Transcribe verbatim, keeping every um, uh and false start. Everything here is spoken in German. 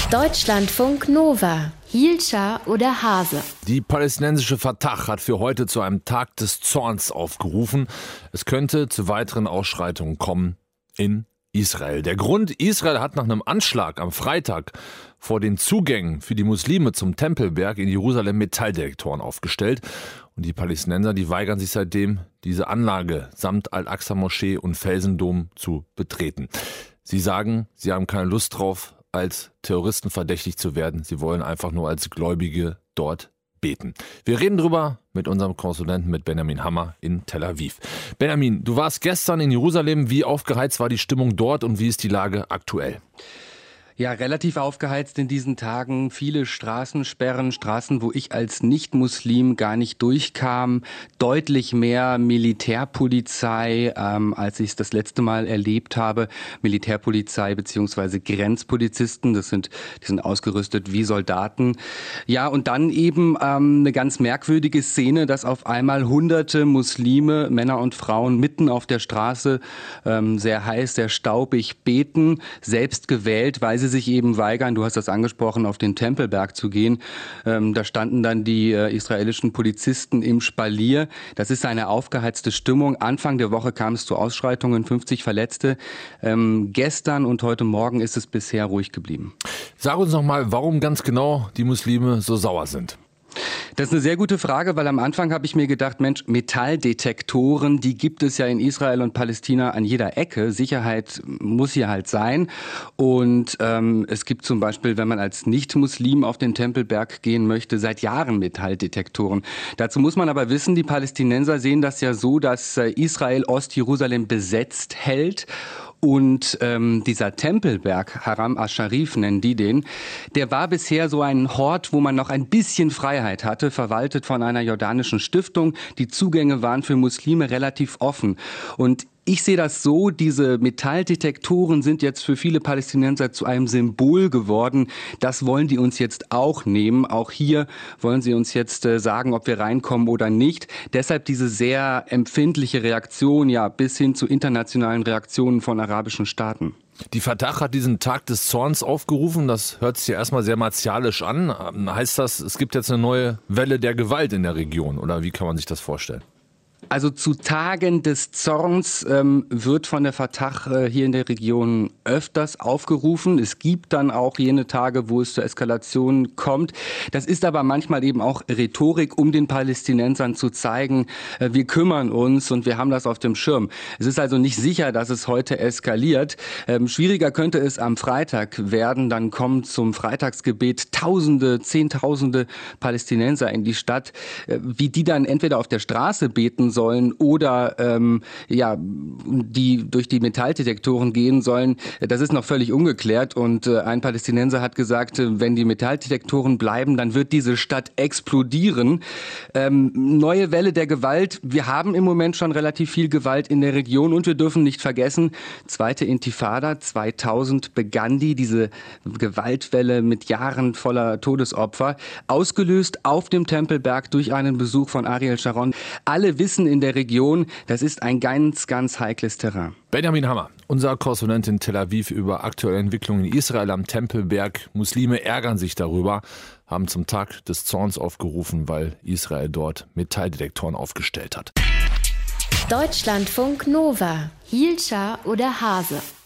Deutschlandfunk Nova. Hielscher oder Hase? Die palästinensische Fatah hat für heute zu einem Tag des Zorns aufgerufen. Es könnte zu weiteren Ausschreitungen kommen in Israel. Der Grund: Israel hat nach einem Anschlag am Freitag vor den Zugängen für die Muslime zum Tempelberg in Jerusalem Metalldetektoren aufgestellt. Und die Palästinenser, die weigern sich seitdem, diese Anlage samt Al-Aqsa-Moschee und Felsendom zu betreten. Sie sagen, sie haben keine Lust drauf, als Terroristen verdächtigt zu werden. Sie wollen einfach nur als Gläubige dort beten. Wir reden drüber mit unserem Korrespondenten, mit Benjamin Hammer in Tel Aviv. Benjamin, du warst gestern in Jerusalem. Wie aufgeheizt war die Stimmung dort und wie ist die Lage aktuell? Ja, relativ aufgeheizt in diesen Tagen. Viele Straßensperren, Straßen, wo ich als Nicht-Muslim gar nicht durchkam. Deutlich mehr Militärpolizei, ähm, als ich es das letzte Mal erlebt habe. Militärpolizei beziehungsweise Grenzpolizisten, das sind, die sind ausgerüstet wie Soldaten. Ja, und dann eben ähm, eine ganz merkwürdige Szene, dass auf einmal hunderte Muslime, Männer und Frauen, mitten auf der Straße, ähm, sehr heiß, sehr staubig, beten, selbst gewählt, weil sie sich eben weigern, du hast das angesprochen, auf den Tempelberg zu gehen. Ähm, da standen dann die äh, israelischen Polizisten im Spalier. Das ist eine aufgeheizte Stimmung. Anfang der Woche kam es zu Ausschreitungen, fünfzig Verletzte. Ähm, gestern und heute Morgen ist es bisher ruhig geblieben. Sag uns noch mal, warum ganz genau die Muslime so sauer sind. Das ist eine sehr gute Frage, weil am Anfang habe ich mir gedacht, Mensch, Metalldetektoren, die gibt es ja in Israel und Palästina an jeder Ecke. Sicherheit muss hier halt sein. Und ähm, es gibt zum Beispiel, wenn man als Nicht-Muslim auf den Tempelberg gehen möchte, seit Jahren Metalldetektoren. Dazu muss man aber wissen, die Palästinenser sehen das ja so, dass äh, Israel Ostjerusalem besetzt hält. Und ähm, dieser Tempelberg, Haram al-Sharif nennen die den, der war bisher so ein Hort, wo man noch ein bisschen Freiheit hatte, verwaltet von einer jordanischen Stiftung. Die Zugänge waren für Muslime relativ offen. Und ich sehe das so, diese Metalldetektoren sind jetzt für viele Palästinenser zu einem Symbol geworden. Das wollen die uns jetzt auch nehmen. Auch hier wollen sie uns jetzt äh, sagen, ob wir reinkommen oder nicht. Deshalb diese sehr empfindliche Reaktion, ja, bis hin zu internationalen Reaktionen von arabischen Staaten. Die Fatah hat diesen Tag des Zorns aufgerufen. Das hört sich ja erstmal sehr martialisch an. Heißt das, es gibt jetzt eine neue Welle der Gewalt in der Region? Oder wie kann man sich das vorstellen? Also zu Tagen des Zorns ähm, wird von der Fatah äh, hier in der Region öfters aufgerufen. Es gibt dann auch jene Tage, wo es zur Eskalation kommt. Das ist aber manchmal eben auch Rhetorik, um den Palästinensern zu zeigen, äh, wir kümmern uns und wir haben das auf dem Schirm. Es ist also nicht sicher, dass es heute eskaliert. Ähm, schwieriger könnte es am Freitag werden. Dann kommen zum Freitagsgebet Tausende, Zehntausende Palästinenser in die Stadt, äh, wie die dann entweder auf der Straße beten sollen oder ähm, ja, die durch die Metalldetektoren gehen sollen. Das ist noch völlig ungeklärt und äh, ein Palästinenser hat gesagt, äh, wenn die Metalldetektoren bleiben, dann wird diese Stadt explodieren. Ähm, neue Welle der Gewalt. Wir haben im Moment schon relativ viel Gewalt in der Region und wir dürfen nicht vergessen, zweite Intifada zweitausend begann die, diese Gewaltwelle mit Jahren voller Todesopfer, ausgelöst auf dem Tempelberg durch einen Besuch von Ariel Sharon. Alle wissen in der Region, das ist ein ganz, ganz heikles Terrain. Benjamin Hammer, unser Korrespondent in Tel Aviv über aktuelle Entwicklungen in Israel am Tempelberg. Muslime ärgern sich darüber, haben zum Tag des Zorns aufgerufen, weil Israel dort Metalldetektoren aufgestellt hat. Deutschlandfunk Nova. Hielscher oder Hase?